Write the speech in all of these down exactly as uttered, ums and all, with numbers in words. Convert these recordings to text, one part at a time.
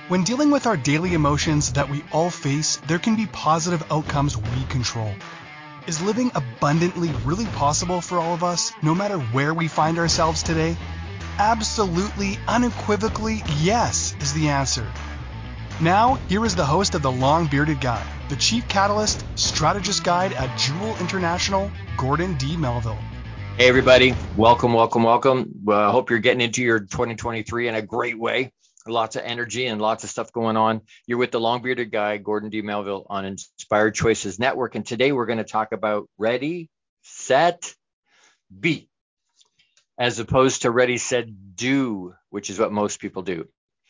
When dealing with our daily emotions that we all face, there can be positive outcomes we control. Is living abundantly really possible for all of us, no matter where we find ourselves today? Absolutely, unequivocally, yes is the answer. Now, here is the host of The Long Bearded Guy, the Chief Catalyst, Strategist Guide at Jewel International, Gordon D. Melville. Hey everybody, welcome, welcome, welcome. I uh, hope you're getting into your twenty twenty-three in a great way. Lots of energy and lots of stuff going on. You're with the Long Bearded Guy, Gordon D. Melville on Inspired Choices Network. And today we're going to talk about ready, set, be, as opposed to ready, set, do, which is what most people do.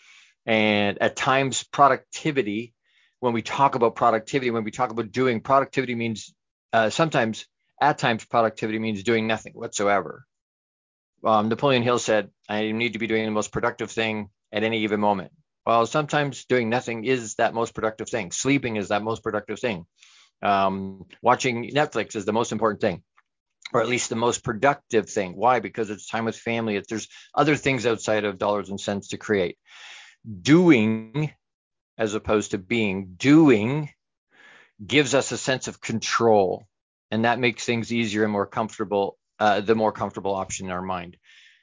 And at times productivity, when we talk about productivity, when we talk about doing, productivity means uh, sometimes, at times productivity means doing nothing whatsoever. Um, Napoleon Hill said, I need to be doing the most productive thing at any given moment. Well, sometimes doing nothing is that most productive thing. Sleeping is that most productive thing. Um, watching Netflix is the most important thing, or at least the most productive thing. Why? Because it's time with family. It's, there's other things outside of dollars and cents to create. Doing, as opposed to being, doing gives us a sense of control, and that makes things easier and more comfortable, uh, the more comfortable option in our mind.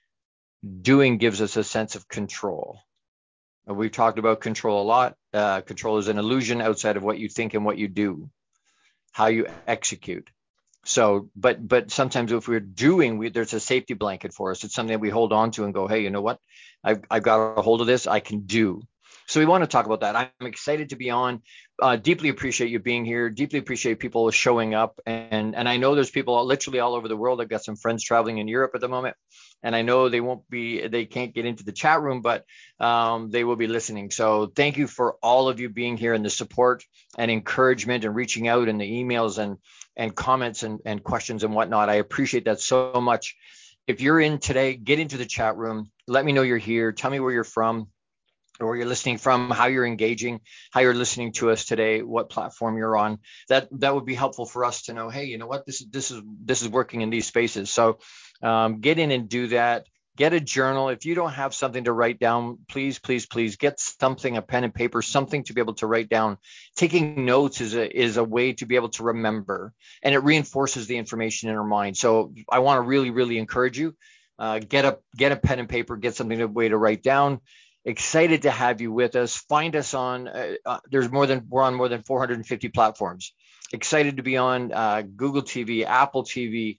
Doing gives us a sense of control. We've talked about control a lot. Uh, control is an illusion outside of what you think and what you do, how you execute. So, but but sometimes if we're doing, we, there's a safety blanket for us. It's something that we hold on to and go, hey, you know what? I've, I've got a hold of this. I can do. So we want to talk about that. I'm excited to be on. Uh, deeply appreciate you being here. Deeply appreciate people showing up. And, and I know there's people literally all over the world. I've got some friends traveling in Europe at the moment. And I know they won't be, they can't get into the chat room, but um, they will be listening. So thank you for all of you being here and the support and encouragement and reaching out and the emails and, and comments and, and questions and whatnot. I appreciate that so much. If you're in today, get into the chat room. Let me know you're here. Tell me where you're from, or where you're listening from, how you're engaging, how you're listening to us today, what platform you're on. That that would be helpful for us to know, hey, you know what, this is this is this is working in these spaces. So um, get in and do that. Get a journal. If you don't have something to write down, please, please, please get something, a pen and paper, something to be able to write down. Taking notes is a is a way to be able to remember, and it reinforces the information in our mind. So I want to really, really encourage you. Uh, get a get a pen and paper, get something to way to write down. Excited to have you with us. Find us on, uh, uh, there's more than, we're on more than four hundred fifty platforms. Excited to be on uh, Google T V, Apple T V,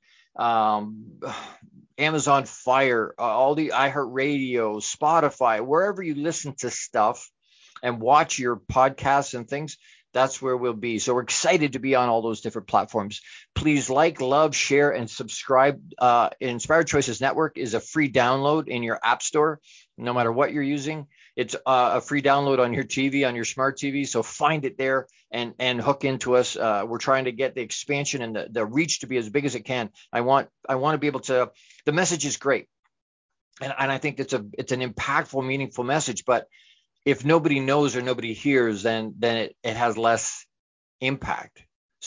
um, Amazon Fire, uh, all the iHeartRadio, Spotify, wherever you listen to stuff and watch your podcasts and things, that's where we'll be. So we're excited to be on all those different platforms. Please like, love, share, and subscribe. Uh, Inspired Choices Network is a free download in your app store, no matter what you're using. It's uh, a free download on your T V, on your smart T V. So find it there and, and hook into us. Uh, we're trying to get the expansion and the, the reach to be as big as it can. I want I want to be able to, the message is great. And, and I think it's a it's an impactful, meaningful message, but if nobody knows or nobody hears, then then it, it has less impact.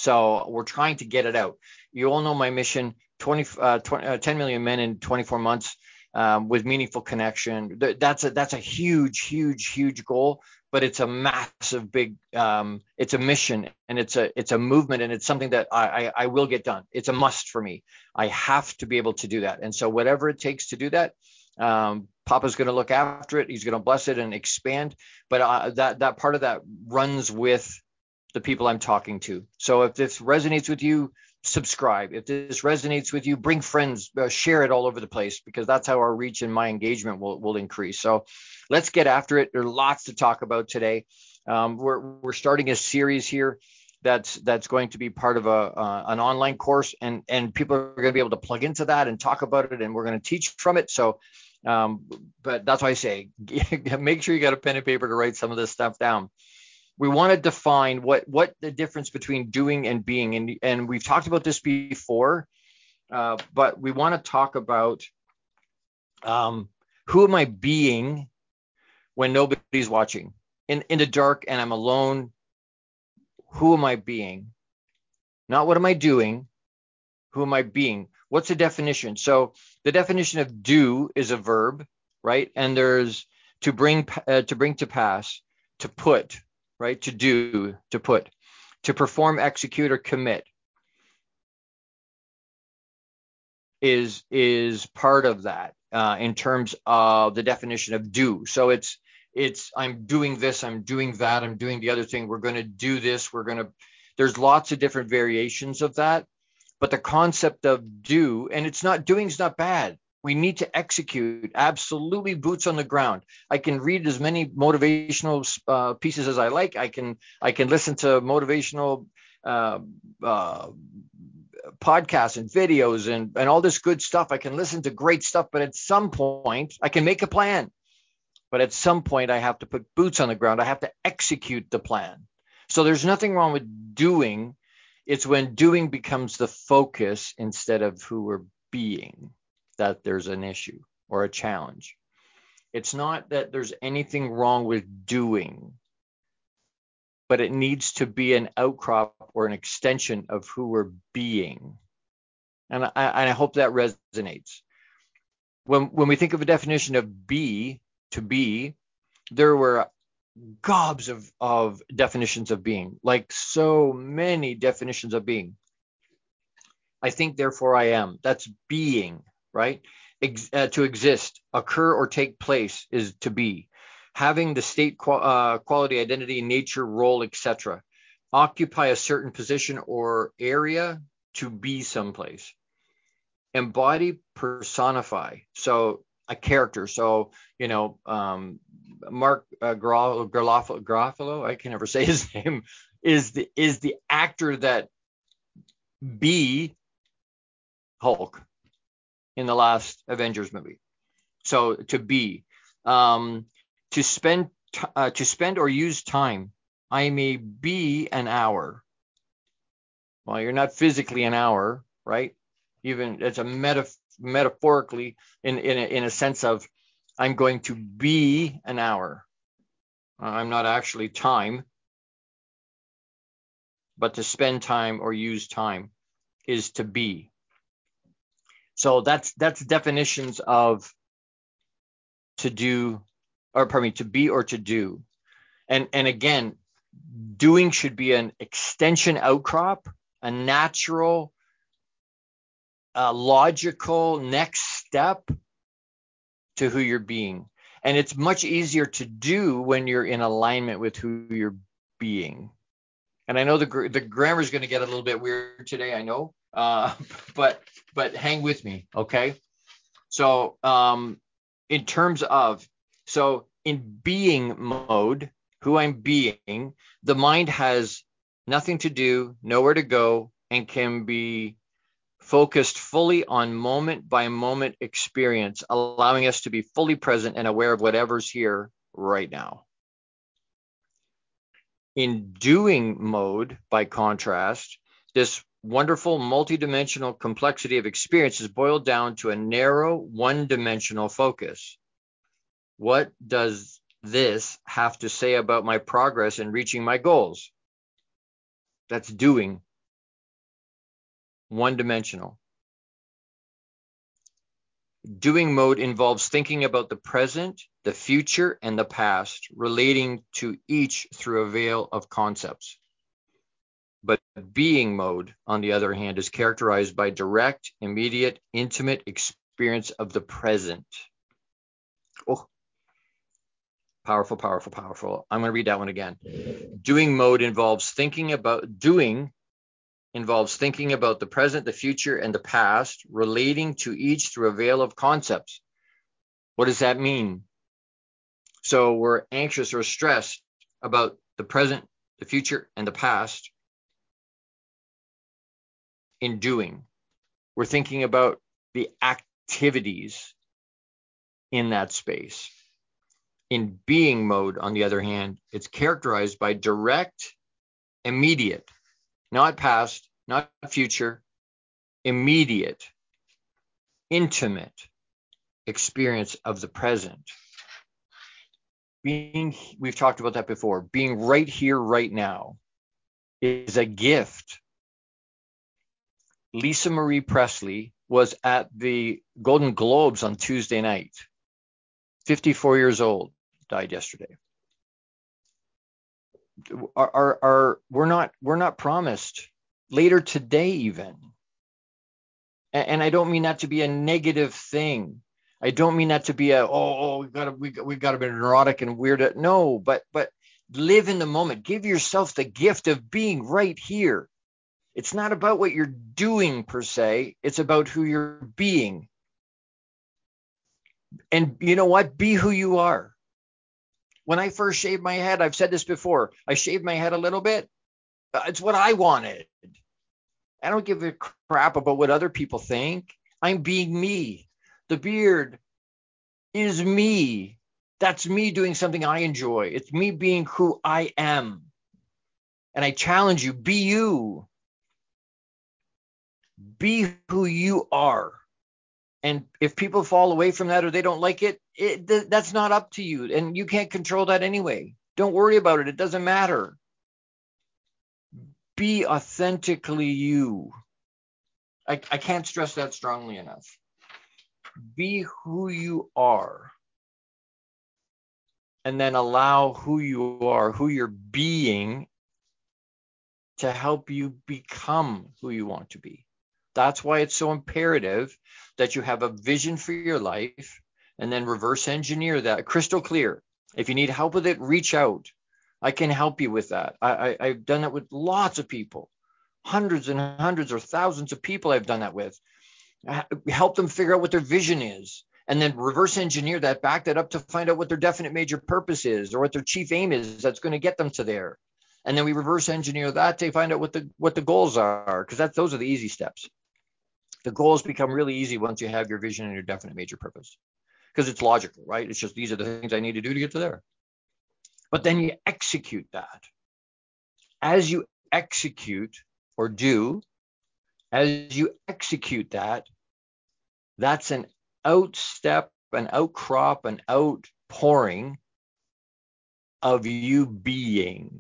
So we're trying to get it out. You all know my mission, twenty, uh, twenty, uh, ten million men in twenty-four months um, with meaningful connection. That's a that's a huge, huge, huge goal, but it's a massive, big, um, it's a mission, and it's a it's a movement, and it's something that I, I I will get done. It's a must for me. I have to be able to do that. And so whatever it takes to do that, Um, Papa's going to look after it. He's going to bless it and expand. But uh, that that part of that runs with the people I'm talking to. So if this resonates with you, subscribe. If this resonates with you, bring friends, uh, share it all over the place, because that's how our reach and my engagement will, will increase. So let's get after it. There's lots to talk about today. Um, we're we're starting a series here that's that's going to be part of a uh, an online course, and and people are going to be able to plug into that and talk about it, and we're going to teach from it. So um, but that's why I say, make sure you got a pen and paper to write some of this stuff down. We want to define what what the difference between doing and being, and and we've talked about this before, uh, but we want to talk about um, who am I being when nobody's watching, in in the dark and I'm alone. Who am I being? Not what am I doing? Who am I being? What's the definition? So the definition of do is a verb, right? And there's to bring uh, to bring to pass. to put, right? To do, to put, to perform, execute, or commit is is part of that uh, in terms of the definition of do. So it's it's I'm doing this, I'm doing that, I'm doing the other thing. We're going to do this. We're going to. There's lots of different variations of that, but the concept of do, and it's not doing's not bad. We need to execute, absolutely boots on the ground. I can read as many motivational uh, pieces as I like. I can I can listen to motivational uh, uh, podcasts and videos and, and all this good stuff. I can listen to great stuff, but at some point I can make a plan. But at some point I have to put boots on the ground. I have to execute the plan. So there's nothing wrong with doing. It's when doing becomes the focus instead of who we're being that there's an issue or a challenge. It's not that there's anything wrong with doing, but it needs to be an outcrop or an extension of who we're being. And I, and I hope that resonates. When, when we think of a definition of be, to be, there were gobs of, of definitions of being, like so many definitions of being. I think, therefore I am. That's being, right? Ex- uh, to exist, occur, or take place is to be. Having the state, qual- uh, quality, identity, nature, role, et cetera. Occupy a certain position or area, to be someplace. Embody, personify. So a character. So, you know, um, Mark uh, Garofalo, Garofalo, I can never say his name, is the is the actor that be Hulk in the last Avengers movie. So to be, um, to spend, t- uh, to spend or use time. I may be an hour. Well, you're not physically an hour, right? Even it's a meta, metaphorically in in a, in a sense of I'm going to be an hour. I'm not actually time, but to spend time or use time is to be. So that's that's definitions of to do, or pardon me, to be or to do. And and again, doing should be an extension outcrop, a natural, uh, logical next step to who you're being. And it's much easier to do when you're in alignment with who you're being. And I know the the grammar is going to get a little bit weird today, I know, uh, but but hang with me, okay? So um, in terms of, so in being mode, who I'm being, the mind has nothing to do, nowhere to go, and can be focused fully on moment by moment experience, allowing us to be fully present and aware of whatever's here right now. In doing mode, by contrast, this wonderful multidimensional complexity of experience is boiled down to a narrow one-dimensional focus. What does this have to say about my progress in reaching my goals? That's doing. One-dimensional. Doing mode involves thinking about the present, the future, and the past, relating to each through a veil of concepts. But being mode, on the other hand, is characterized by direct, immediate, intimate experience of the present. Oh, powerful, powerful, powerful. I'm going to read that one again. Doing mode involves thinking about doing involves thinking about the present, the future, and the past, relating to each through a veil of concepts. What does that mean? So we're anxious or stressed about the present, the future, and the past in doing. We're thinking about the activities in that space. In being mode, on the other hand, it's characterized by direct, immediate, not past, not future, immediate, intimate experience of the present. Being, we've talked about that before, being right here, right now is a gift. Lisa Marie Presley was at the Golden Globes on Tuesday night, fifty-four years old, died yesterday. are, are, are we're not we're not promised later today even. And, and I don't mean that to be a negative thing. I don't mean that to be a, oh, oh we gotta we, we gotta be neurotic and weird. No, but but live in the moment. Give yourself the gift of being right here. It's not about what you're doing per se. It's about who you're being. And you know what? Be who you are. When I first shaved my head, I've said this before, I shaved my head a little bit. It's what I wanted. I don't give a crap about what other people think. I'm being me. The beard is me. That's me doing something I enjoy. It's me being who I am. And I challenge you, be you. Be who you are. And if people fall away from that or they don't like it, it th- that's not up to you. And you can't control that anyway. Don't worry about it. It doesn't matter. Be authentically you. I, I can't stress that strongly enough. Be who you are. And then allow who you are, who you're being, to help you become who you want to be. That's why it's so imperative that you have a vision for your life and then reverse engineer that crystal clear. If you need help with it, reach out. I can help you with that. I, I, I've done that with lots of people, hundreds and hundreds or thousands of people I've done that with. I help them figure out what their vision is and then reverse engineer that, back that up to find out what their definite major purpose is or what their chief aim is that's going to get them to there. And then we reverse engineer that to find out what the what the goals are, because that's those are the easy steps. The goals become really easy once you have your vision and your definite major purpose, because it's logical, right? It's just, these are the things I need to do to get to there. But then you execute that. As you execute or do, as you execute that, that's an outstep, an outcrop, an outpouring of you being.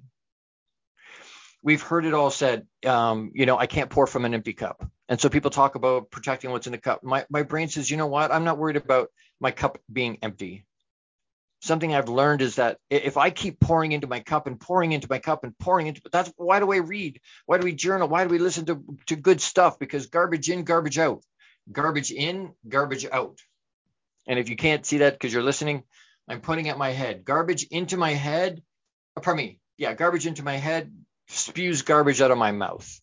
We've heard it all said, um, you know, I can't pour from an empty cup. And so people talk about protecting what's in the cup. My, my brain says, you know what? I'm not worried about my cup being empty. Something I've learned is that if I keep pouring into my cup and pouring into my cup and pouring into, that's why do I read? Why do we journal? Why do we listen to, to good stuff? Because garbage in, garbage out, garbage in, garbage out. And if you can't see that because you're listening, I'm pointing at my head. Garbage into my head, oh, pardon me. Yeah, garbage into my head spews garbage out of my mouth.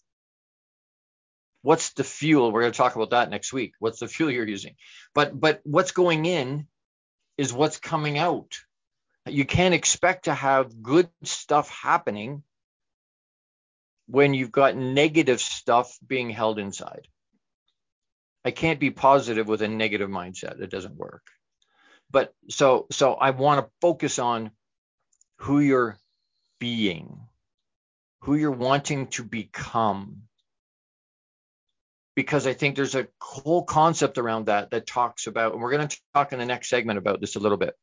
What's the fuel? We're going to talk about that next week. What's the fuel you're using? But but what's going in is what's coming out. You can't expect to have good stuff happening when you've got negative stuff being held inside. I can't be positive with a negative mindset. It doesn't work. But so so I want to focus on who you're being, who you're wanting to become. Because I think there's a whole concept around that that talks about, and we're going to talk in the next segment about this a little bit,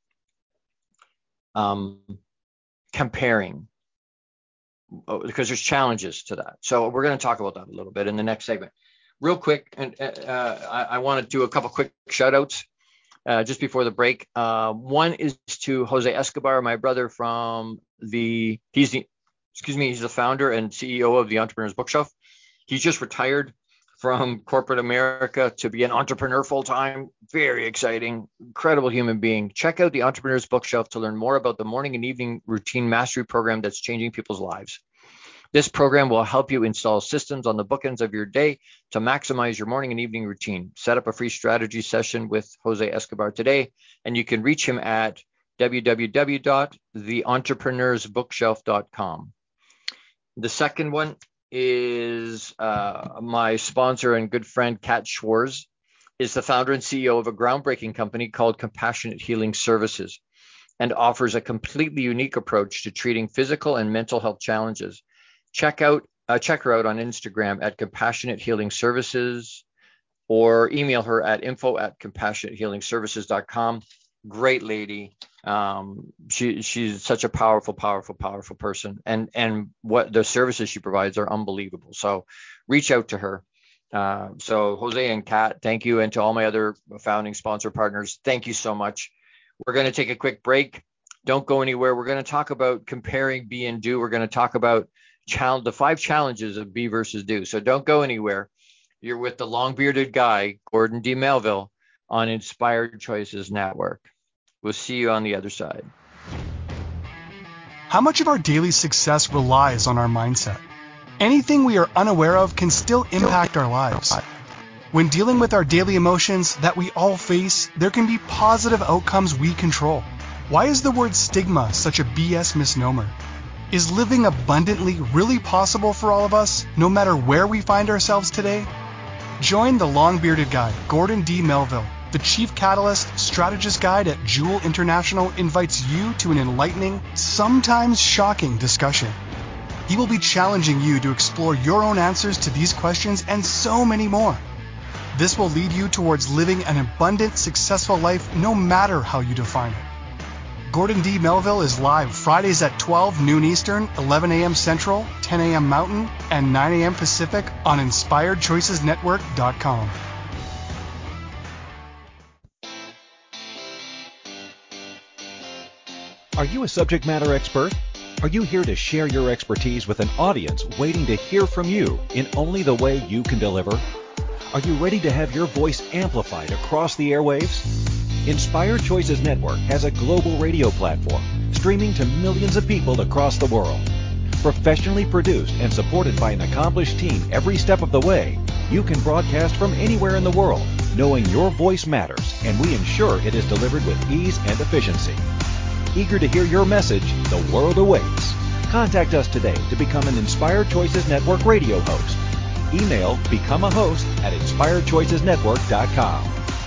um, comparing, because there's challenges to that. So we're going to talk about that a little bit in the next segment. Real quick, and uh, I, I want to do a couple quick shout outs uh, just before the break. Uh, one is to Jose Escobar, my brother from the, he's the, excuse me, he's the founder and C E O of the Entrepreneur's Bookshelf. He's just retired from corporate America to be an entrepreneur full time. Very exciting, incredible human being. Check out the Entrepreneur's Bookshelf to learn more about the morning and evening routine mastery program that's changing people's lives. This program will help you install systems on the bookends of your day to maximize your morning and evening routine. Set up a free strategy session with Jose Escobar today, and you can reach him at w w w dot the entrepreneurs bookshelf dot com. The second one is uh, my sponsor and good friend, Kat Schwarz, is the founder and C E O of a groundbreaking company called Compassionate Healing Services, and offers a completely unique approach to treating physical and mental health challenges. Check out uh, check her out on Instagram at Compassionate Healing Services, or email her at info at compassionate healing services dot com. Great lady. Um, she she's such a powerful, powerful, powerful person, and and what the services she provides are unbelievable. So reach out to her. Uh, so Jose and Kat, thank you, and to all my other founding sponsor partners, thank you so much. We're going to take a quick break. Don't go anywhere. We're going to talk about comparing be and do. We're going to talk about challenge, the five challenges of be versus do. So don't go anywhere. You're with the long-bearded guy, Gordon D. Melville, on Inspired Choices Network. We'll see you on the other side. How much of our daily success relies on our mindset? Anything we are unaware of can still impact our lives. When dealing with our daily emotions that we all face, there can be positive outcomes we control. Why is the word stigma such a B S misnomer? Is living abundantly really possible for all of us, no matter where we find ourselves today? Join the long-bearded guy, Gordon D. Melville. The Chief Catalyst Strategist Guide at Jewel International invites you to an enlightening, sometimes shocking discussion. He will be challenging you to explore your own answers to these questions and so many more. This will lead you towards living an abundant, successful life no matter how you define it. Gordon D. Melville is live Fridays at twelve noon Eastern, eleven a.m. Central, ten a.m. Mountain, and nine a.m. Pacific on inspired choices network dot com. Are you a subject matter expert? Are you here to share your expertise with an audience waiting to hear from you in only the way you can deliver? Are you ready to have your voice amplified across the airwaves? Inspired Choices Network has a global radio platform streaming to millions of people across the world. Professionally produced and supported by an accomplished team every step of the way, you can broadcast from anywhere in the world, knowing your voice matters, and we ensure it is delivered with ease and efficiency. Eager to hear your message, the world awaits. Contact us today to become an Inspired Choices Network radio host. Email become a host at inspired choices network dot com.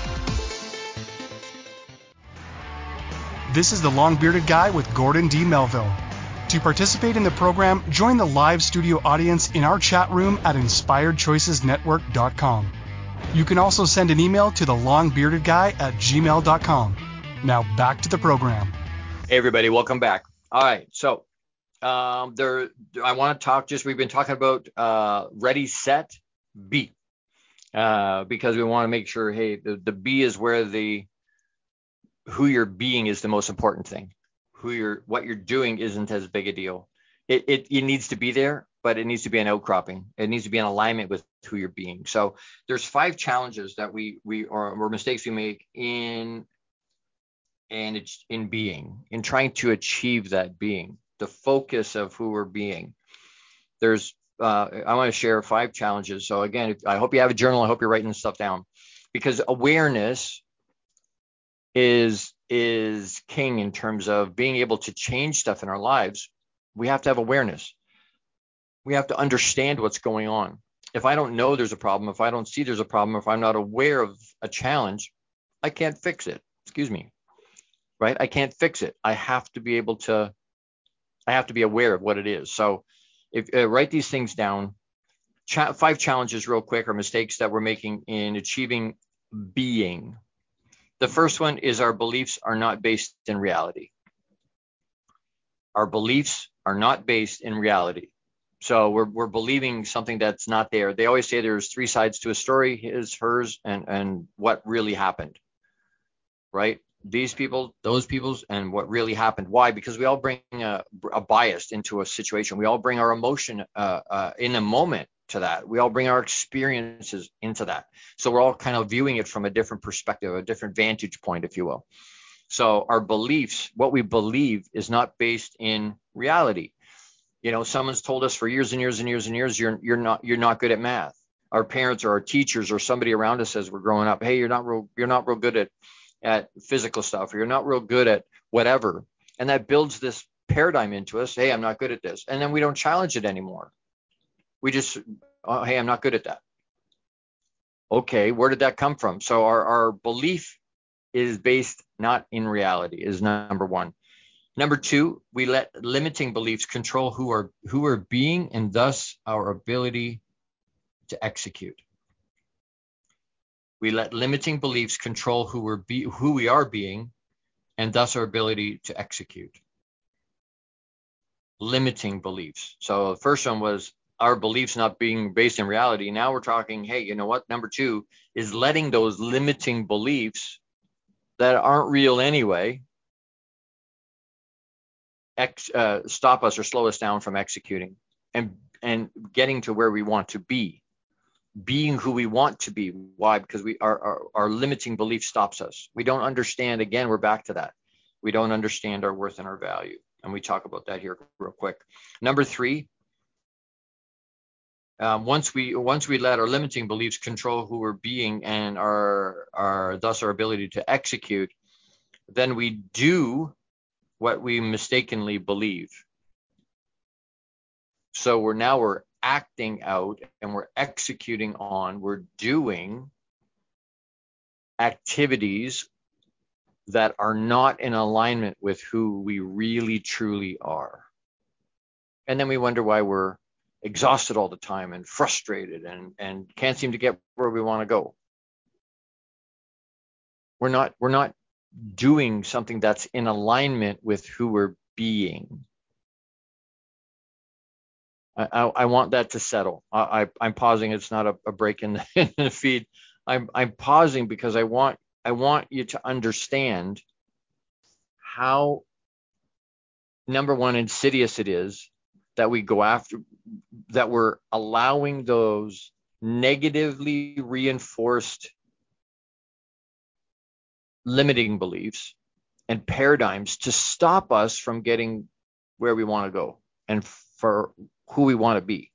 This is the long-bearded guy with Gordon D. Melville. To participate in the program, join the live studio audience in our chat room at inspired choices network dot com. You can also send an email to the long-bearded guy at gmail dot com. Now back to the program. Hey everybody, welcome back. All right, so um, there, I want to talk. Just we've been talking about uh, ready, set, be, uh, because we want to make sure. Hey, the, the be is where the who you're being is the most important thing. Who you're, what you're doing isn't as big a deal. It, it it needs to be there, but it needs to be an outcropping. It needs to be in alignment with who you're being. So there's five challenges that we we or, or mistakes we make in and it's in being, in trying to achieve that being, the focus of who we're being. There's uh, I want to share five challenges. So again, if, I hope you have a journal. I hope you're writing this stuff down, because awareness is is king in terms of being able to change stuff in our lives. We have to have awareness. We have to understand what's going on. If I don't know there's a problem, if I don't see there's a problem, if I'm not aware of a challenge, I can't fix it. Excuse me. Right? I can't fix it. I have to be able to, I have to be aware of what it is. So if uh, write these things down. Ch- five challenges real quick, or mistakes that we're making in achieving being. The first one is our beliefs are not based in reality. Our beliefs are not based in reality. So we're we're believing something that's not there. They always say there's three sides to a story: his, hers, and and what really happened. Right? These people, those people's, and what really happened. Why? Because we all bring a, a bias into a situation. We all bring our emotion uh, uh, in a moment to that. We all bring our experiences into that. So we're all kind of viewing it from a different perspective, a different vantage point, if you will. So our beliefs, what we believe, is not based in reality. You know, someone's told us for years and years and years and years, you're you're not you're not good at math. Our parents or our teachers or somebody around us as we're growing up, hey, you're not real you're not real good at at physical stuff, or you're not real good at whatever. And that builds this paradigm into us. Hey, I'm not good at this. And then we don't challenge it anymore. We just, oh, hey, I'm not good at that. Okay, where did that come from? So our, our belief is based not in reality, is number one. Number two, we let limiting beliefs control who are who we're being, and thus our ability to execute. We let limiting beliefs control who we're be, who we are being, and thus our ability to execute. Limiting beliefs. So the first one was our beliefs not being based in reality. Now we're talking, hey, you know what? Number two is letting those limiting beliefs that aren't real anyway ex, uh, stop us or slow us down from executing and and getting to where we want to be, being who we want to be. Why? Because we our, our our limiting belief stops us. We don't understand. Again, we're back to that. We don't understand our worth and our value, and we talk about that here real quick. Number three. Um, once we once we let our limiting beliefs control who we're being and our our thus our ability to execute, then we do what we mistakenly believe. So we're now we're acting out and we're executing on, we're doing activities that are not in alignment with who we really truly are. And then we wonder why we're exhausted all the time and frustrated and, and can't seem to get where we want to go. We're not we're not doing something that's in alignment with who we're being. I, I, I want that to settle. I, I, I'm pausing. It's not a, a break in the, in the feed. I'm I'm pausing because I want I want you to understand how, number one, insidious it is that we go after, that we're allowing those negatively reinforced limiting beliefs and paradigms to stop us from getting where we want to go and for who we want to be.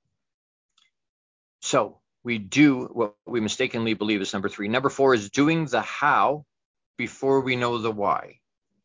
So we do what we mistakenly believe is number three. Number four is doing the how before we know the why.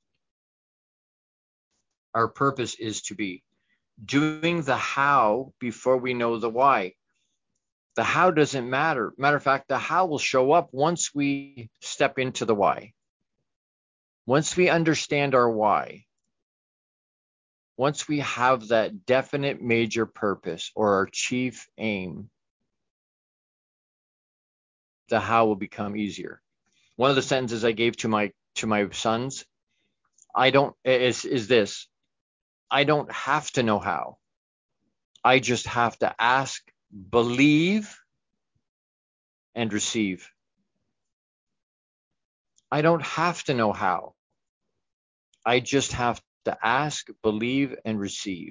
Our purpose is to be doing the how before we know the why. The how doesn't matter. Matter of fact, the how will show up once we step into the why. Once we understand our why, once we have that definite major purpose or our chief aim, the how will become easier. One of the sentences I gave to my to my sons, I don't is is this: I don't have to know how. I just have to ask, believe, and receive. I don't have to know how. I just have to ask, believe, and receive.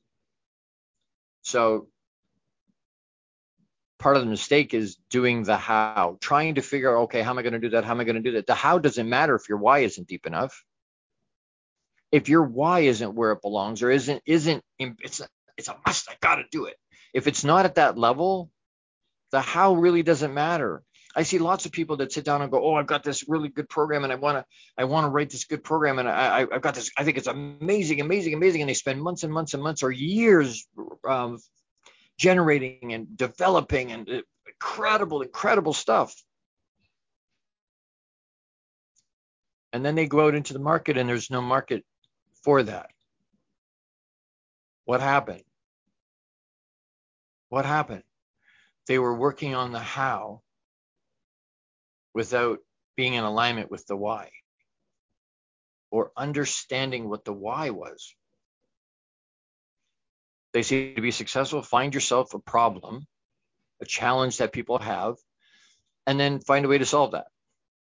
So part of the mistake is doing the how, trying to figure out, okay, how am I going to do that? How am I going to do that? The how doesn't matter if your why isn't deep enough. If your why isn't where it belongs or isn't, isn't, it's a, it's a must, I got to do it. If it's not at that level, the how really doesn't matter. I see lots of people that sit down and go, oh, I've got this really good program and I want to, I want to write this good program. And I, I've got this, I think it's amazing, amazing, amazing. And they spend months and months and months or years um, generating and developing and incredible, incredible stuff. And then they go out into the market and there's no market for that. What happened? What happened? They were working on the how without being in alignment with the why or understanding what the why was. They say to be successful, find yourself a problem, a challenge that people have, and then find a way to solve that.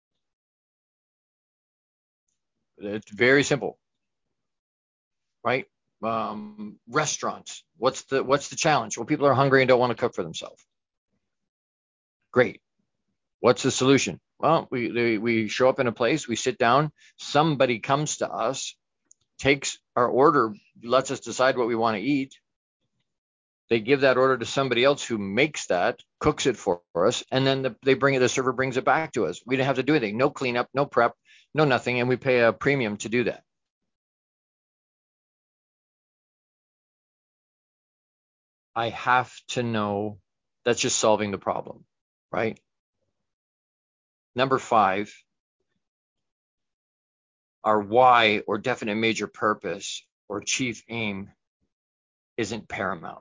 It's very simple, right? Um, restaurants, what's the what's the challenge? Well, people are hungry and don't want to cook for themselves. Great. What's the solution? Well, we they, we show up in a place, we sit down, somebody comes to us, takes our order, lets us decide what we want to eat. They give that order to somebody else who makes that, cooks it for us, and then the, they bring it, the server brings it back to us. We didn't have to do anything, no cleanup, no prep, no nothing, and we pay a premium to do that. I have to know, that's just solving the problem, right? Number five, our why or definite major purpose or chief aim isn't paramount.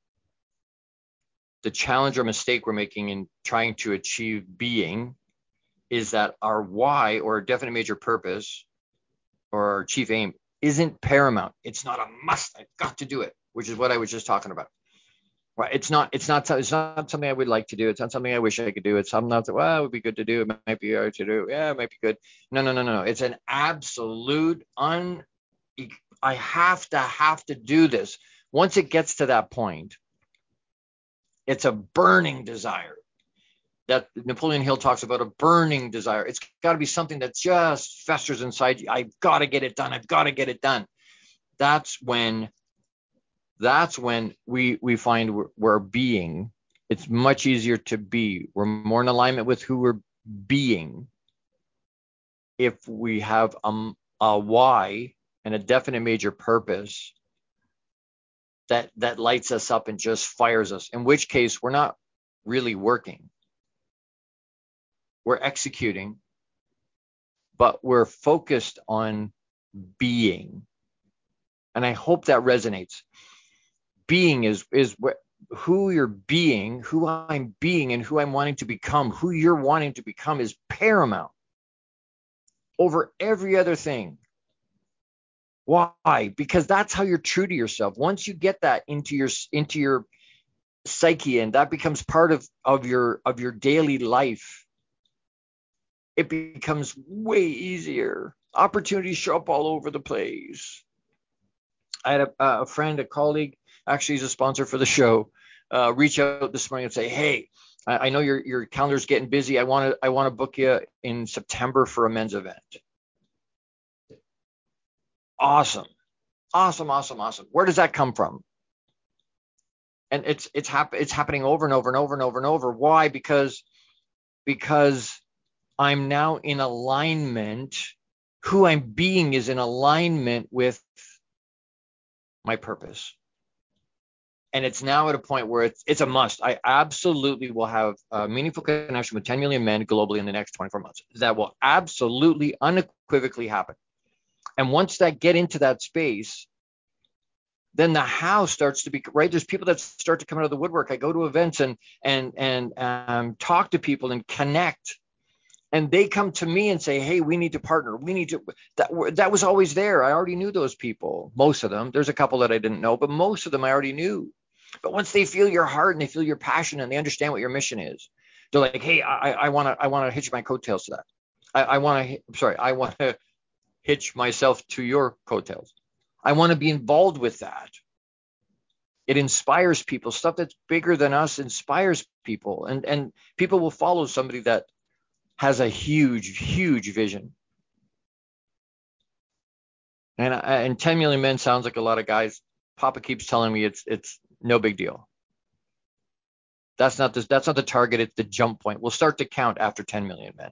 The challenge or mistake we're making in trying to achieve being is that our why or definite major purpose or our chief aim isn't paramount. It's not a must. I've got to do it, which is what I was just talking about. Right? It's not. It's not. It's not something I would like to do. It's not something I wish I could do. It's something that, well, it would be good to do. It might be hard to do. Yeah, it might be good. No, no, no, no. It's an absolute un I have to have to do this. Once it gets to that point, it's a burning desire. That Napoleon Hill talks about, a burning desire. It's got to be something that just festers inside you. I've got to get it done. I've got to get it done. That's when, that's when we we find we're, we're being. It's much easier to be. We're more in alignment with who we're being if we have a, a why and a definite major purpose that that lights us up and just fires us. In which case, we're not really working. We're executing, but we're focused on being. And I hope that resonates. Being is is what, who you're being, who I'm being, and who I'm wanting to become. Who you're wanting to become is paramount over every other thing. Why? Because that's how you're true to yourself. Once you get that into your into your psyche, and that becomes part of, of your of your daily life, it becomes way easier. Opportunities show up all over the place. I had a, a friend, a colleague, actually he's a sponsor for the show, uh, reach out this morning and say, hey, I, I know your your calendar's getting busy. I want to I want to book you in September for a men's event. Awesome. Awesome, awesome, awesome. Where does that come from? And it's it's hap- it's happening over and over and over and over and over. Why? Because because I'm now in alignment. Who I'm being is in alignment with my purpose. And it's now at a point where it's it's a must. I absolutely will have a meaningful connection with ten million men globally in the next twenty-four months. That will absolutely, unequivocally happen. And once that get into that space, then the how starts to be right. There's people that start to come out of the woodwork. I go to events and and and um, talk to people and connect, and they come to me and say, "Hey, we need to partner. We need to." That that was always there. I already knew those people. Most of them. There's a couple that I didn't know, but most of them I already knew. But once they feel your heart and they feel your passion and they understand what your mission is, they're like, "Hey, I want to I want to hitch my coattails to that. I, I want to. I'm sorry. I want to." hitch myself to your coattails. I want to be involved with that. It inspires people. Stuff that's bigger than us inspires people. And, and people will follow somebody that has a huge, huge vision. And, and ten million men sounds like a lot of guys. Papa keeps telling me it's it's no big deal. That's not the, that's not the target. It's the jump point. We'll start to count after ten million men.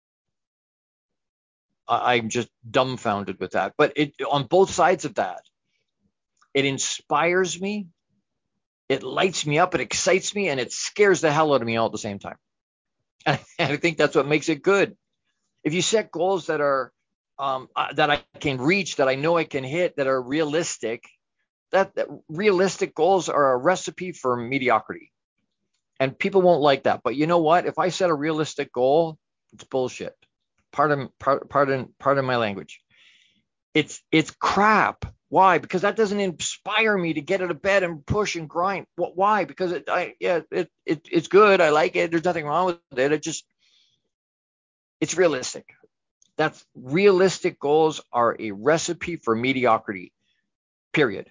I'm just dumbfounded with that. But it, on both sides of that, it inspires me, it lights me up, it excites me, and it scares the hell out of me all at the same time. And I think that's what makes it good. If you set goals that are um, uh, that I can reach, that I know I can hit, that are realistic, that, that realistic goals are a recipe for mediocrity. And people won't like that. But you know what? If I set a realistic goal, it's bullshit. Pardon, pardon, pardon my language. It's it's crap. Why? Because that doesn't inspire me to get out of bed and push and grind. Why? Because it, I, yeah, it, it, it's good. I like it. There's nothing wrong with it. It just, it's realistic. That's realistic goals are a recipe for mediocrity. Period.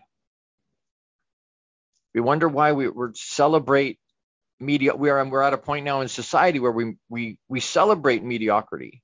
We wonder why we we celebrate media. We are we're at a point now in society where we we we celebrate mediocrity.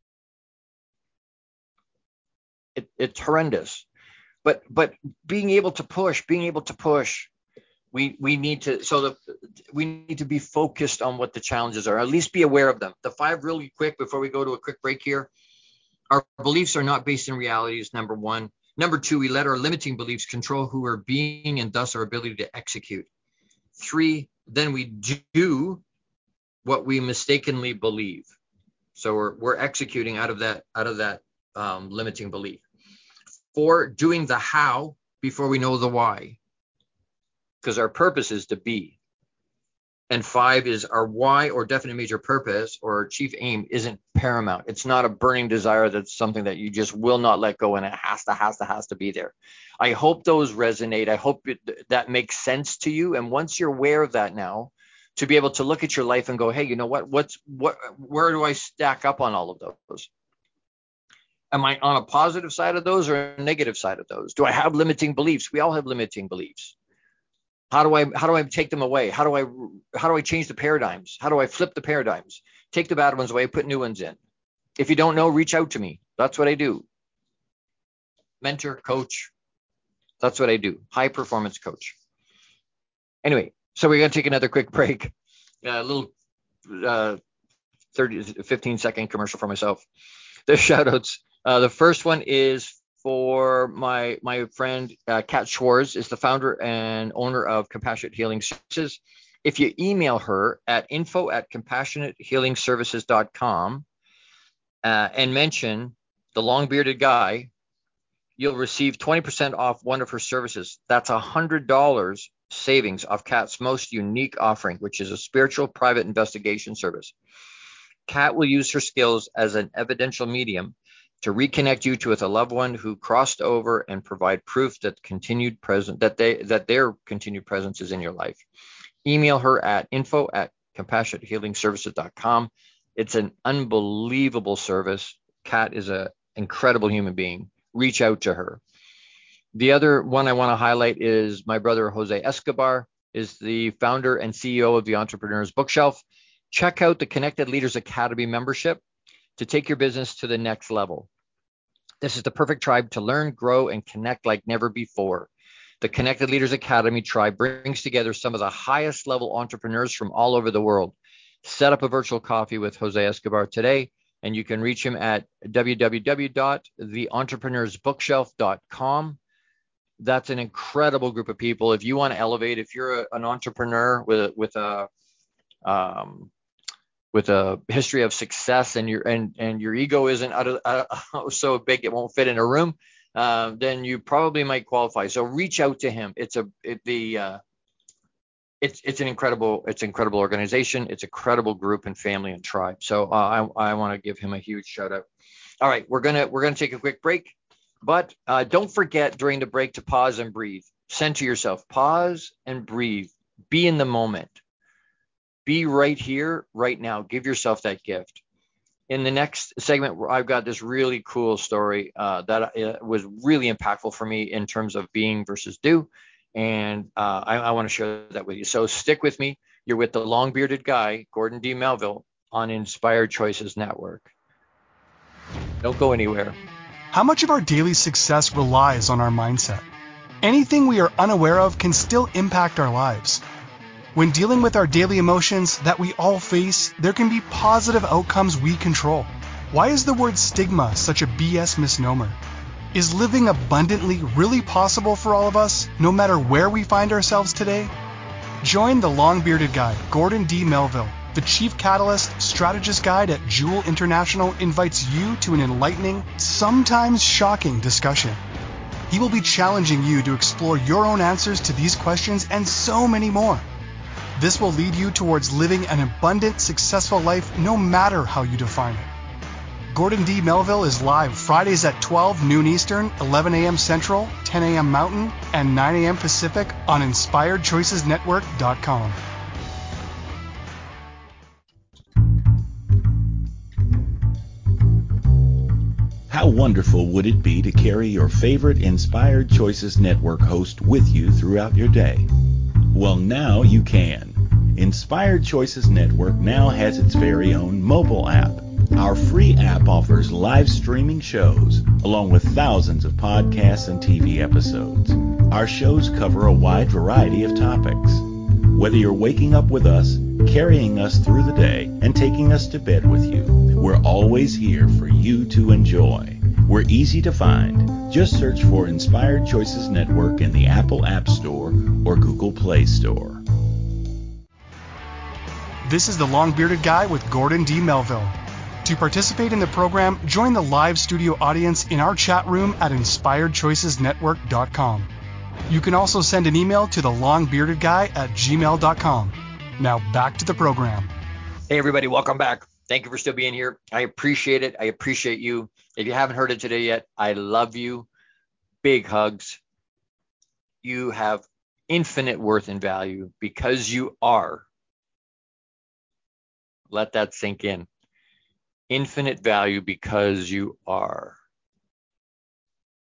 It, it's horrendous, but but being able to push, being able to push, we we need to so the we need to be focused on what the challenges are. At least be aware of them. The five really quick before we go to a quick break here. Our beliefs are not based in reality is number one. Number two, we let our limiting beliefs control who we're being and thus our ability to execute. Three, then we do what we mistakenly believe. So we're we're executing out of that out of that. Um, limiting belief. Four, doing the how before we know the why, because our purpose is to be. And five is our why or definite major purpose or chief aim isn't paramount. It's not a burning desire. That's something that you just will not let go, and it has to, has to, has to be there. I hope those resonate. I hope it, that makes sense to you. And once you're aware of that now, to be able to look at your life and go, hey, you know what? What's what? Where do I stack up on all of those? Am I on a positive side of those or a negative side of those? Do I have limiting beliefs? We all have limiting beliefs. How do I how do I take them away? How do I how do I change the paradigms? How do I flip the paradigms? Take the bad ones away, put new ones in. If you don't know, reach out to me. That's what I do. Mentor, coach. That's what I do. High performance coach. Anyway, so we're going to take another quick break. A little uh, thirty, fifteen second commercial for myself. The shout outs. Uh, the first one is for my my friend uh, Kat Schwartz, is the founder and owner of Compassionate Healing Services. If you email her at info at compassionate healing services dot com uh, and mention the long bearded guy, you'll receive twenty percent off one of her services. That's one hundred dollars savings off Kat's most unique offering, which is a spiritual private investigation service. Kat will use her skills as an evidential medium to reconnect you to with a loved one who crossed over and provide proof that continued present that they that their continued presence is in your life. Email her at info at compassionate healing services dot com. It's an unbelievable service. Kat is an incredible human being. Reach out to her. The other one I want to highlight is my brother Jose Escobar is the founder and C E O of the Entrepreneur's Bookshelf. Check out the Connected Leaders Academy membership to take your business to the next level. This is the perfect tribe to learn, grow, and connect like never before. The Connected Leaders Academy tribe brings together some of the highest level entrepreneurs from all over the world. Set up a virtual coffee with Jose Escobar today, and you can reach him at w w w dot the entrepreneurs bookshelf dot com. That's an incredible group of people. If you want to elevate, if you're a, an entrepreneur with, with a um, with a history of success and your and and your ego isn't out of, uh, so big it won't fit in a room, uh, then you probably might qualify. So reach out to him. It's a it, the uh, it's it's an incredible it's an incredible organization. It's a credible group and family and tribe. So uh, I I want to give him a huge shout out. All right, we're gonna we're gonna take a quick break, but uh, don't forget during the break to pause and breathe. Center yourself. Pause and breathe. Be in the moment. Be right here, right now. Give yourself that gift. In the next segment, I've got this really cool story uh, that uh, was really impactful for me in terms of being versus do. And uh, I, I want to share that with you. So stick with me. You're with the long-bearded guy, Gordon D. Melville, on Inspired Choices Network. Don't go anywhere. How much of our daily success relies on our mindset? Anything we are unaware of can still impact our lives. When dealing with our daily emotions that we all face, there can be positive outcomes we control. Why is the word stigma such a B S misnomer? Is living abundantly really possible for all of us, no matter where we find ourselves today? Join the long-bearded guy, Gordon D. Melville. The Chief Catalyst Strategist Guide at Jewel International invites you to an enlightening, sometimes shocking discussion. He will be challenging you to explore your own answers to these questions and so many more. This will lead you towards living an abundant, successful life no matter how you define it. Gordon D. Melville is live Fridays at twelve noon Eastern, eleven a.m. Central, ten a.m. Mountain, and nine a.m. Pacific on inspired choices network dot com. How wonderful would it be to carry your favorite Inspired Choices Network host with you throughout your day? Well, now you can. Inspired Choices Network now has its very own mobile app. Our free app offers live streaming shows, along with thousands of podcasts and T V episodes. Our shows cover a wide variety of topics. Whether you're waking up with us, carrying us through the day, and taking us to bed with you, we're always here for you to enjoy. We're easy to find. Just search for Inspired Choices Network in the Apple App Store or Google Play Store. This is the long-bearded guy with Gordon D. Melville. To participate in the program, join the live studio audience in our chat room at inspired choices network dot com. You can also send an email to the long-bearded guy at gmail dot com. Now back to the program. Hey, everybody, welcome back. Thank you for still being here. I appreciate it. I appreciate you. If you haven't heard it today yet, I love you. Big hugs. You have infinite worth and value because you are. Let that sink in. Infinite value because you are.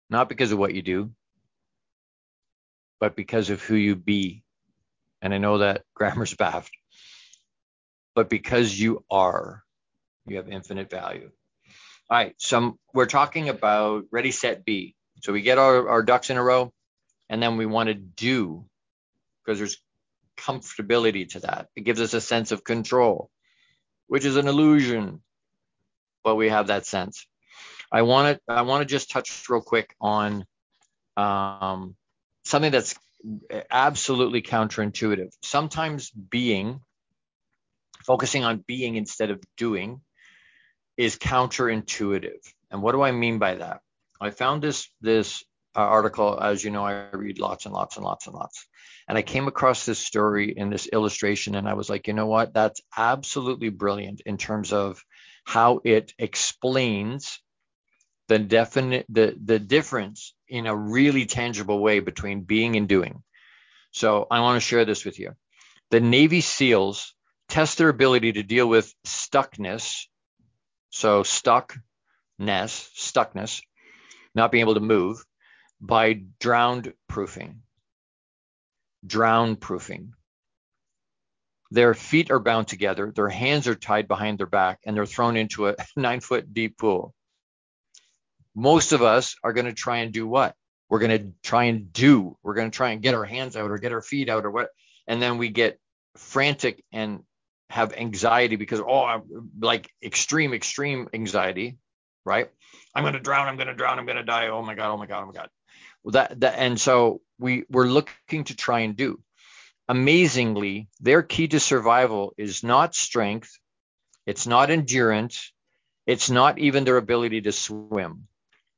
not because of what you do, but because of who you be. And I know that grammar's baffed, but because you are, you have infinite value. All right, so we're talking about ready, set, be. So we get our, our ducks in a row, and then we want to do, because there's comfortability to that. It gives us a sense of control, which is an illusion, but we have that sense. I want to I want to just touch real quick on um, something that's absolutely counterintuitive. Sometimes being, focusing on being instead of doing, is counterintuitive. And what do I mean by that? I found this this uh, article. As you know, I read lots and lots and lots and lots. And I came across this story in this illustration, and I was like, you know what? That's absolutely brilliant in terms of how it explains the definite the the difference in a really tangible way between being and doing. So I want to share this with you. The Navy SEALs test their ability to deal with stuckness. So stuckness, stuckness, not being able to move, by drowned proofing. Drown proofing. Their feet are bound together, their hands are tied behind their back, and they're thrown into a nine foot deep pool. Most of us are going to try and do what? We're going to try and do. We're going to try and get our hands out or get our feet out or what. And then we get frantic and have anxiety because, oh, I'm like extreme, extreme anxiety, right? I'm going to drown. I'm going to drown. I'm going to die. Oh my God. Oh my God. Oh my God. Well, that, that, and so we we're looking to try and do. Amazingly, their key to survival is not strength. It's not endurance. It's not even their ability to swim.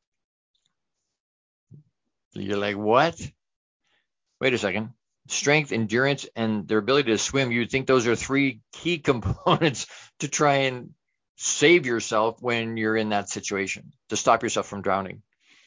You're like, what? Wait a second. Strength, endurance, and their ability to swim. You'd think those are three key components to try and save yourself when you're in that situation, to stop yourself from drowning.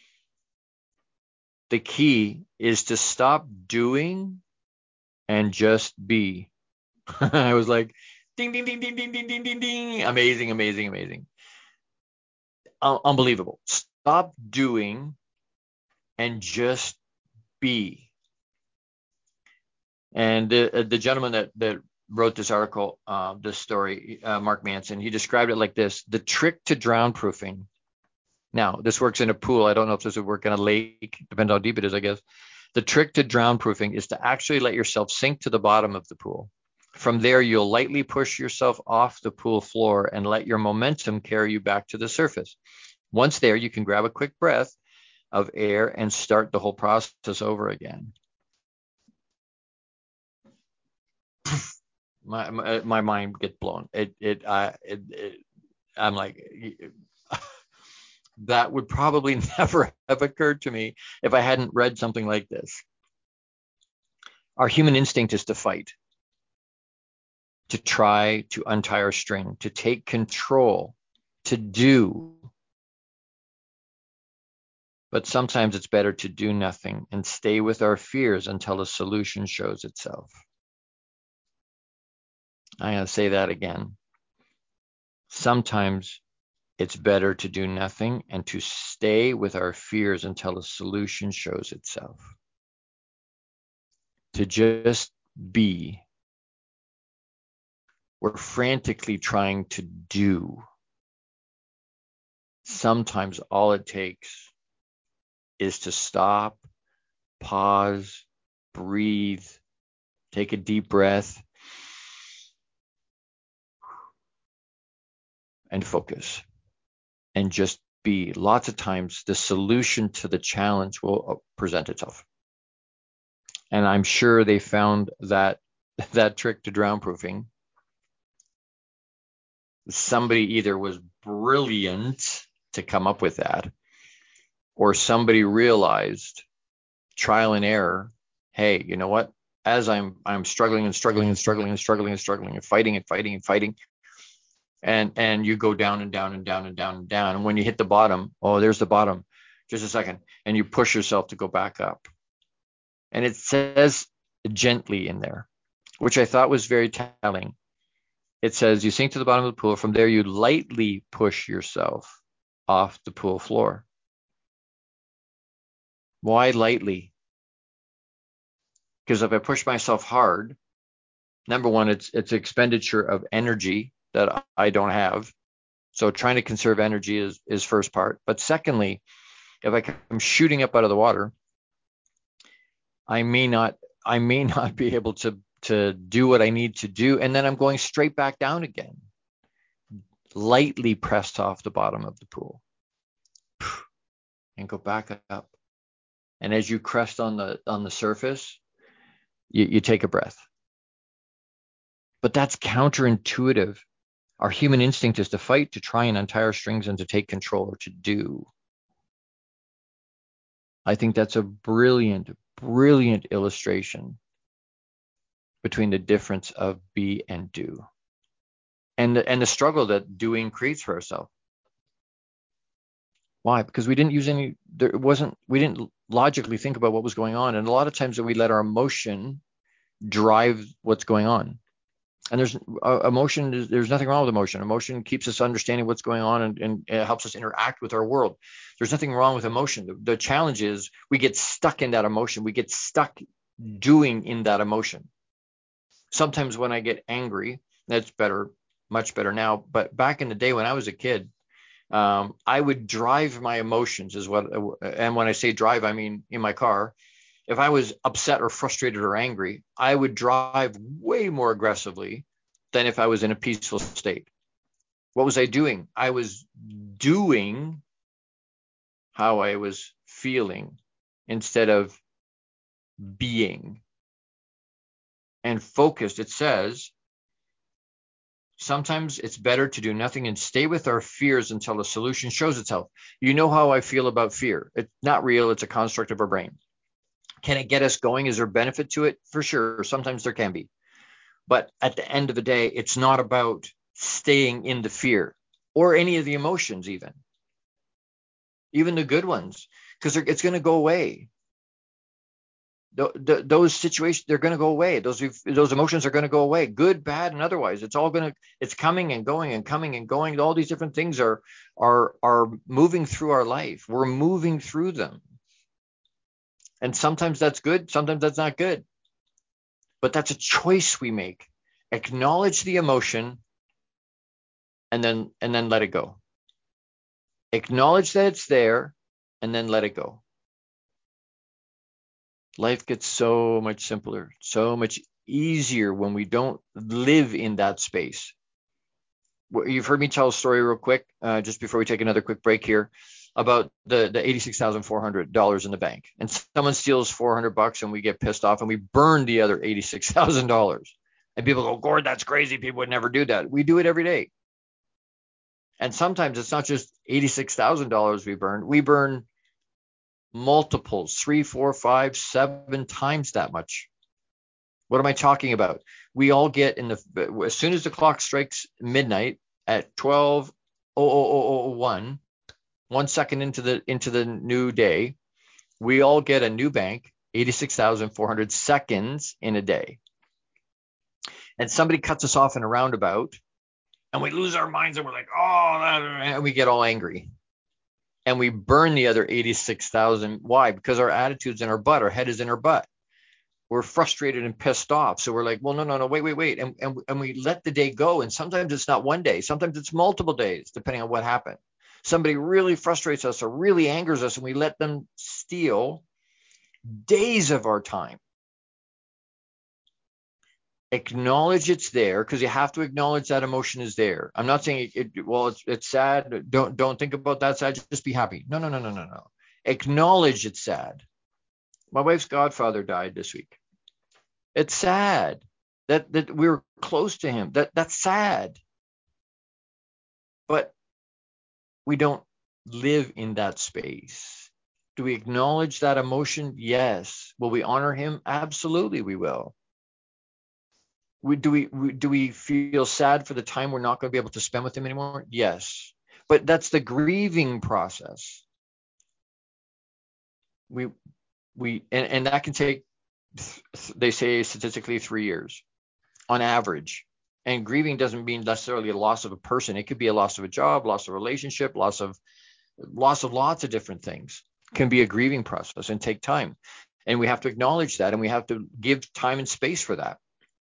The key is to stop doing and just be. I was like, ding, ding, ding, ding, ding, ding, ding, ding, ding. Amazing, amazing, amazing. Uh, unbelievable. Stop doing and just be. And the, the gentleman that, that wrote this article, uh, this story, uh, Mark Manson, he described it like this: the trick to drown proofing. Now, this works in a pool. I don't know if this would work in a lake. Depends how deep it is, I guess. The trick to drown proofing is to actually let yourself sink to the bottom of the pool. From there, you'll lightly push yourself off the pool floor and let your momentum carry you back to the surface. Once there, you can grab a quick breath of air and start the whole process over again. My, my my mind gets blown. It it I it, it I'm like, that would probably never have occurred to me if I hadn't read something like this. Our human instinct is to fight, to try to untie our string, to take control, to do. But sometimes it's better to do nothing and stay with our fears until a solution shows itself. I'm going to say that again. Sometimes it's better to do nothing and to stay with our fears until a solution shows itself. To just be. We're frantically trying to do. Sometimes all it takes is to stop, pause, breathe, take a deep breath, and focus, and just be. Lots of times the solution to the challenge will present itself. And I'm sure they found that that trick to drown proofing. Somebody either was brilliant to come up with that, or somebody realized, trial and error, hey, you know what? As I'm I'm struggling and struggling and struggling and struggling and struggling and fighting and fighting and fighting, and and you go down and down and down and down and down. And when you hit the bottom, oh, there's the bottom. Just a second. And you push yourself to go back up. And it says gently in there, which I thought was very telling. It says you sink to the bottom of the pool. From there, you lightly push yourself off the pool floor. Why lightly? Because if I push myself hard, number one, it's it's expenditure of energy that I don't have. So trying to conserve energy is is first part. But secondly, if I come shooting up out of the water, I may not I may not be able to to do what I need to do, and then I'm going straight back down again, lightly pressed off the bottom of the pool, and go back up. And as you crest on the on the surface, you, you take a breath. But that's counterintuitive. Our human instinct is to fight, to try and untie our strings, and to take control, or to do. I think that's a brilliant, brilliant illustration between the difference of be and do, and the, and the struggle that doing creates for ourselves. Why? Because we didn't use any, there wasn't, we didn't logically think about what was going on. And a lot of times that we let our emotion drive what's going on. And there's uh, emotion, there's nothing wrong with emotion. Emotion keeps us understanding what's going on, and, and it helps us interact with our world. There's nothing wrong with emotion. The, the challenge is we get stuck in that emotion. We get stuck doing in that emotion. Sometimes when I get angry, that's better, much better now. But back in the day when I was a kid, um, I would drive my emotions is what, and when I say drive, I mean in my car. If I was upset or frustrated or angry, I would drive way more aggressively than if I was in a peaceful state. What was I doing? I was doing how I was feeling instead of being. And focused, it says, sometimes it's better to do nothing and stay with our fears until a solution shows itself. You know how I feel about fear. It's not real. It's a construct of our brain. Can it get us going? Is there benefit to it? For sure. Sometimes there can be. But at the end of the day, it's not about staying in the fear or any of the emotions, even. Even the good ones, because it's going to go away. The, the, those situations, they're going to go away. Those those emotions are going to go away, good, bad, and otherwise. It's all going to, it's coming and going and coming and going. All these different things are are are moving through our life. We're moving through them. And sometimes that's good, sometimes that's not good. But that's a choice we make. Acknowledge the emotion and then and then let it go. Acknowledge that it's there and then let it go. Life gets so much simpler, so much easier when we don't live in that space. You've heard me tell a story real quick, uh, just before we take another quick break here, about the, the eighty-six thousand four hundred dollars in the bank. And someone steals four hundred bucks and we get pissed off and we burn the other eighty-six thousand dollars. And people go, Gord, that's crazy. People would never do that. We do it every day. And sometimes it's not just eighty-six thousand dollars we burn. We burn multiples, three, four, five, seven times that much. What am I talking about? We all get in the, as soon as the clock strikes midnight at twelve oh one, one second into the into the new day, we all get a new bank, eighty-six thousand four hundred seconds in a day. And somebody cuts us off in a roundabout and we lose our minds and we're like, oh, and we get all angry. And we burn the other eighty-six thousand. Why? Because our attitude's in our butt, our head is in our butt. We're frustrated and pissed off. So we're like, well, no, no, no, wait, wait, wait. And, and, and we let the day go. And sometimes it's not one day. Sometimes it's multiple days, depending on what happened. Somebody really frustrates us or really angers us, and we let them steal days of our time. Acknowledge it's there, because you have to acknowledge that emotion is there. I'm not saying, it, it, well, it's it's sad. Don't don't think about that sad. Just be happy. No, no, no, no, no, no. Acknowledge it's sad. My wife's godfather died this week. It's sad that that we were close to him. That that's sad. But we don't live in that space. Do we acknowledge that emotion? Yes. Will we honor him? Absolutely, we will. We, do we, we do we feel sad for the time we're not going to be able to spend with him anymore? Yes. But that's the grieving process. We we and, and that can take, they say statistically, three years on average. And grieving doesn't mean necessarily a loss of a person. It could be a loss of a job, loss of a relationship, loss of loss of lots of different things. can be a grieving process and take time. And we have to acknowledge that, and we have to give time and space for that.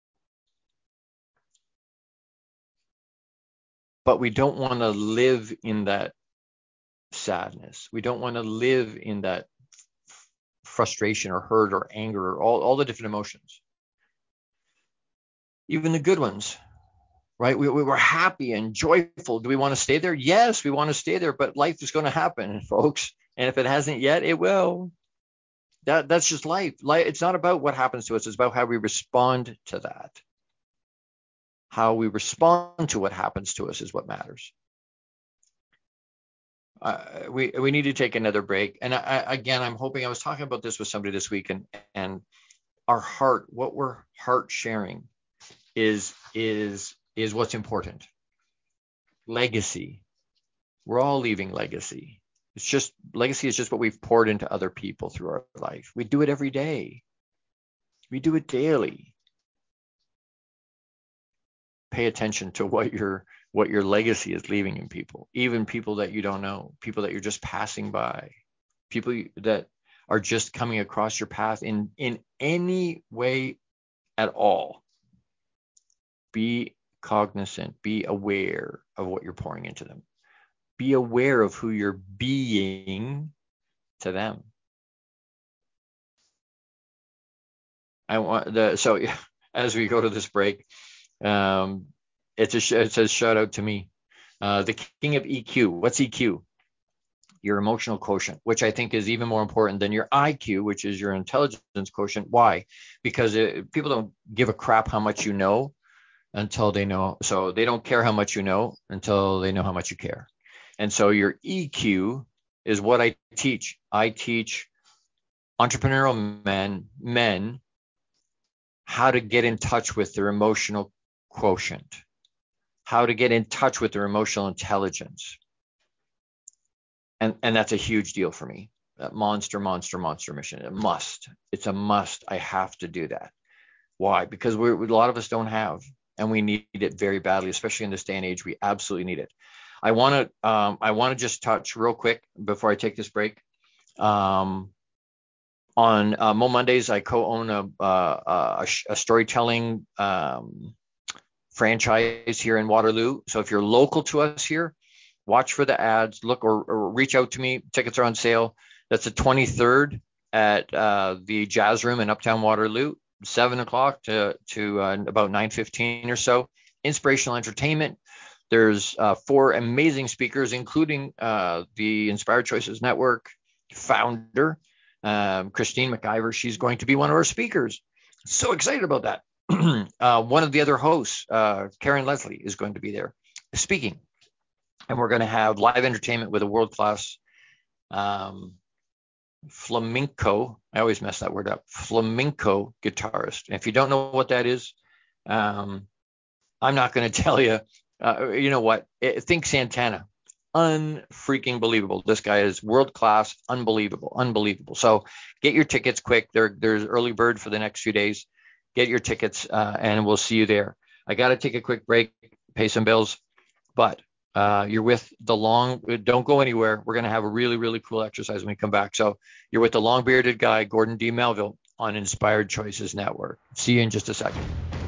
But we don't want to live in that sadness. We don't want to live in that f- frustration or hurt or anger or all, all the different emotions. Even the good ones, right? We, we were happy and joyful. Do we want to stay there? Yes, we want to stay there, but life is going to happen, folks. And if it hasn't yet, it will. That That's just life. Life. It's not about what happens to us. It's about how we respond to that. How we respond to what happens to us is what matters. Uh, we we need to take another break. And I, I, again, I'm hoping, I was talking about this with somebody this week, and and our heart, what we're heart sharing is is is what's important. Legacy. We're all leaving legacy. It's just, legacy is just what we've poured into other people through our life. We do it every day. We do it daily. Pay attention to what your what your legacy is leaving in people, even people that you don't know, people that you're just passing by, people that are just coming across your path in, in any way at all. Be cognizant, be aware of what you're pouring into them. Be aware of who you're being to them. I want the so as we go to this break, um, it's a it says shout out to me, uh, the king of E Q. What's E Q? Your emotional quotient, which I think is even more important than your I Q, which is your intelligence quotient. Why? Because it, people don't give a crap how much you know until they know. So they don't care how much you know until they know how much you care. And so your E Q is what I teach. I teach entrepreneurial men, men how to get in touch with their emotional quotient, how to get in touch with their emotional intelligence. And, and that's a huge deal for me. That monster, monster, monster mission. It must. It's a must. I have to do that. Why? Because we're, a lot of us don't have, and we need it very badly, especially in this day and age. We absolutely need it. I want to um, I want to just touch real quick before I take this break. Um, on uh, Mo Mondays, I co-own a, uh, a, a storytelling um, franchise here in Waterloo. So if you're local to us here, watch for the ads, look or, or reach out to me. Tickets are on sale. That's the twenty-third at uh, the Jazz Room in Uptown Waterloo, seven o'clock to, to uh, about nine fifteen or so. Inspirational entertainment. There's uh, four amazing speakers, including uh, the Inspired Choices Network founder, um, Christine McIver. She's going to be one of our speakers. So excited about that. uh, one of the other hosts, uh, Karen Leslie, is going to be there speaking. And we're going to have live entertainment with a world-class um, flamenco. I always mess that word up. Flamenco guitarist. And if you don't know what that is, um, I'm not going to tell you. Uh, you know what? It, think Santana. Unfreaking believable. This guy is world class. Unbelievable. Unbelievable. So get your tickets quick. There, there's early bird for the next few days. Get your tickets, uh, and we'll see you there. I got to take a quick break, pay some bills, but uh, you're with the long. Don't go anywhere. We're going to have a really, really cool exercise when we come back. So you're with the long bearded guy, Gordon D. Melville, on Inspired Choices Network. See you in just a second.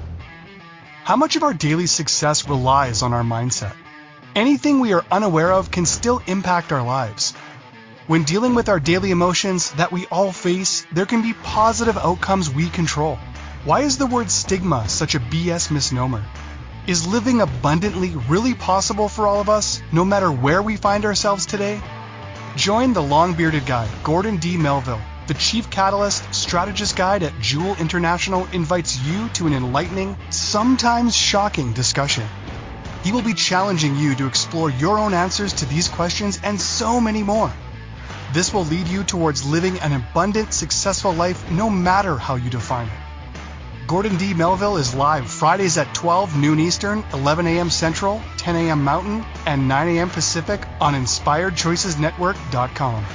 How much of our daily success relies on our mindset? Anything we are unaware of can still impact our lives. When dealing with our daily emotions that we all face, there can be positive outcomes we control. Why is the word stigma such a B S misnomer? Is living abundantly really possible for all of us, no matter where we find ourselves today? Join the long-bearded guy, Gordon D. Melville. The Chief Catalyst Strategist Guide at Jewel International invites you to an enlightening, sometimes shocking discussion. He will be challenging you to explore your own answers to these questions and so many more. This will lead you towards living an abundant, successful life no matter how you define it. Gordon D. Melville is live Fridays at twelve noon Eastern, eleven a.m. Central, ten a.m. Mountain, and nine a.m. Pacific on inspired choices network dot com.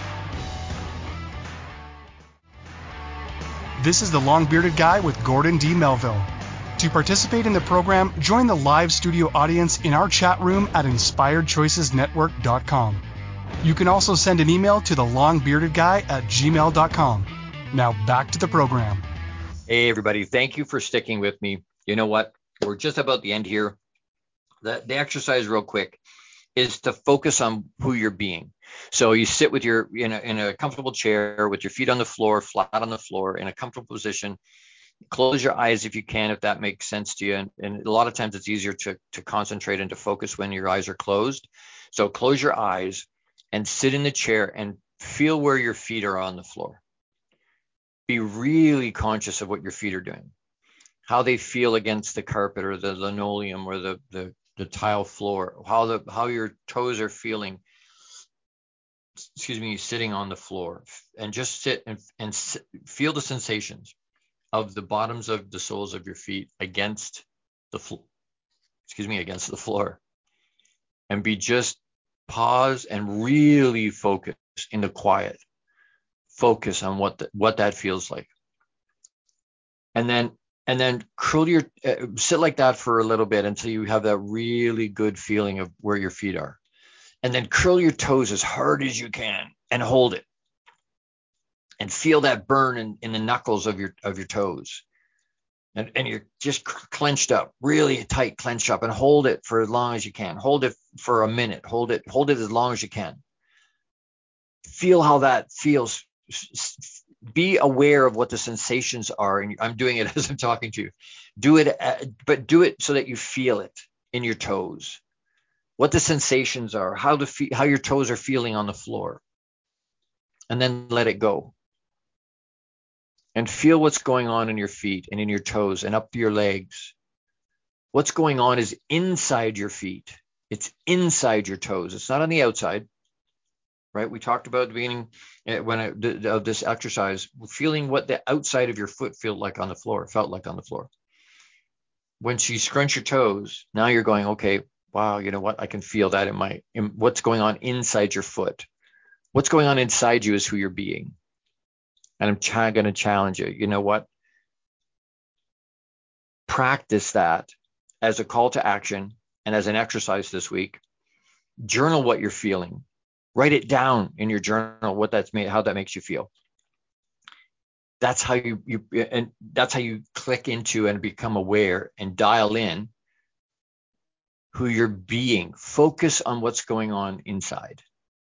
This is the Long-Bearded Guy with Gordon D. Melville. To participate in the program, join the live studio audience in our chat room at inspired choices network dot com. You can also send an email to the long bearded guy at gmail dot com. Now back to the program. Hey, everybody. Thank you for sticking with me. You know what? We're just about the end here. The, the exercise real quick is to focus on who you're being. So you sit with your in a, in a comfortable chair with your feet on the floor, flat on the floor, in a comfortable position. Close your eyes if you can, if that makes sense to you. And, and a lot of times it's easier to, to concentrate and to focus when your eyes are closed. So close your eyes and sit in the chair and feel where your feet are on the floor. Be really conscious of what your feet are doing, how they feel against the carpet or the linoleum or the, the, the tile floor, how the how your toes are feeling, excuse me, sitting on the floor. And just sit and, and feel the sensations of the bottoms of the soles of your feet against the floor, excuse me, against the floor. And be just pause and really focus in the quiet. Focus on what the, what that feels like. And then and then curl your uh, sit like that for a little bit until you have that really good feeling of where your feet are. And then curl your toes as hard as you can and hold it. And feel that burn in, in the knuckles of your of your toes. And, and you're just clenched up, really tight, clenched up, and hold it for as long as you can. Hold it for a minute. Hold it, hold it as long as you can. Feel how that feels. Be aware of what the sensations are. And I'm doing it as I'm talking to you. Do it, but do it so that you feel it in your toes. What the sensations are, how the how your toes are feeling on the floor. And then let it go. And feel what's going on in your feet and in your toes and up your legs. What's going on is inside your feet. It's inside your toes. It's not on the outside, right? We talked about at the beginning when I, of this exercise, feeling what the outside of your foot felt like on the floor, felt like on the floor. When you scrunch your toes, now you're going, okay, wow, you know what? I can feel that in my, in what's going on inside your foot. What's going on inside you is who you're being. And I'm ch- going to challenge you. You know what? Practice that as a call to action and as an exercise this week. Journal what you're feeling. Write it down in your journal what that's made, how that makes you feel. That's how you you and that's how you click into and become aware and dial in who you're being. Focus on what's going on inside.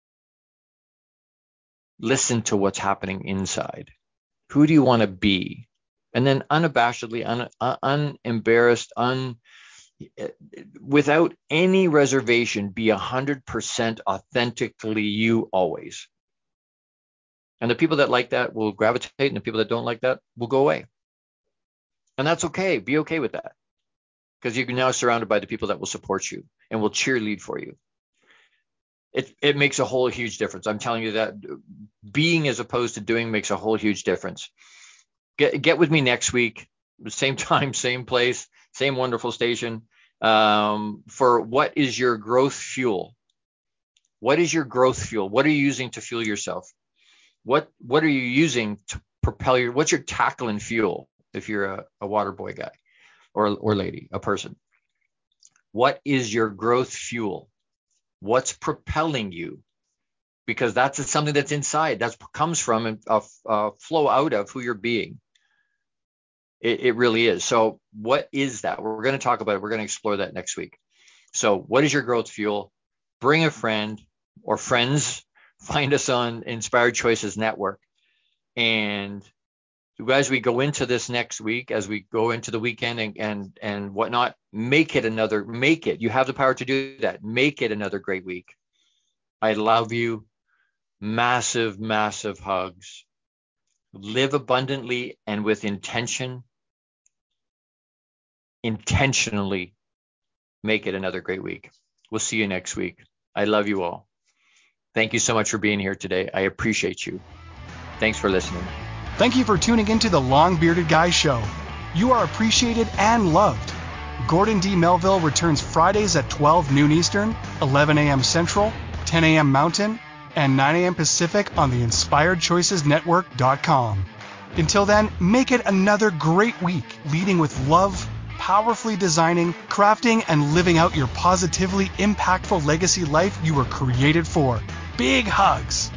Listen to what's happening inside. Who do you want to be? And then unabashedly, un, un, unembarrassed, un, without any reservation, be one hundred percent authentically you always. And the people that like that will gravitate, and the people that don't like that will go away. And that's okay. Be okay with that. Because you're now surrounded by the people that will support you and will cheerlead for you. It it makes a whole huge difference. I'm telling you that being as opposed to doing makes a whole huge difference. Get get with me next week, same time, same place, same wonderful station, um, for what is your growth fuel? What is your growth fuel? What are you using to fuel yourself? What what are you using to propel your? What's your tackling fuel if you're a, a water boy guy or or lady, a person? What is your growth fuel? What's propelling you? Because that's something that's inside. That comes from a, a flow out of who you're being. It, it really is. So what is that? We're going to talk about it. We're going to explore that next week. So what is your growth fuel? Bring a friend or friends. Find us on Inspired Choices Network. And as we go into this next week, as we go into the weekend and, and, and whatnot, make it another, make it. You have the power to do that. Make it another great week. I love you. Massive, massive hugs. Live abundantly and with intention. Intentionally make it another great week. We'll see you next week. I love you all. Thank you so much for being here today. I appreciate you. Thanks for listening. Thank you for tuning into the Long Bearded Guy Show. You are appreciated and loved. Gordon D. Melville returns Fridays at twelve noon Eastern, eleven a.m. Central, ten a.m. Mountain, and nine a.m. Pacific on the inspired choices network dot com. Until then, make it another great week, leading with love, powerfully designing, crafting, and living out your positively impactful legacy life you were created for. Big hugs.